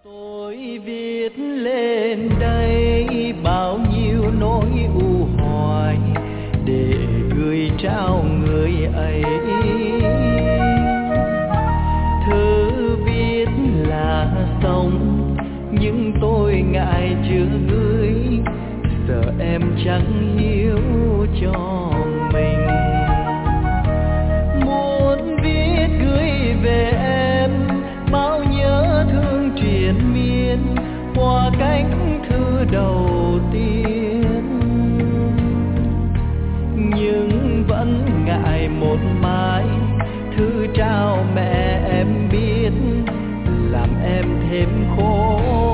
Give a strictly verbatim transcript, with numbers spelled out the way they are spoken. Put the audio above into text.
Tôi viết lên đây bao nhiêu nỗi u hoài để gửi trao người ấy. Thư viết là sống nhưng tôi ngại chưa gửi, sợ em chẳng hiểu cho mình. Muốn viết gửi về em bao nhớ thương triền miên qua cánh thư đầu tiên, nhưng vẫn ngại một mái thư trao mẹ em biết làm em thêm khổ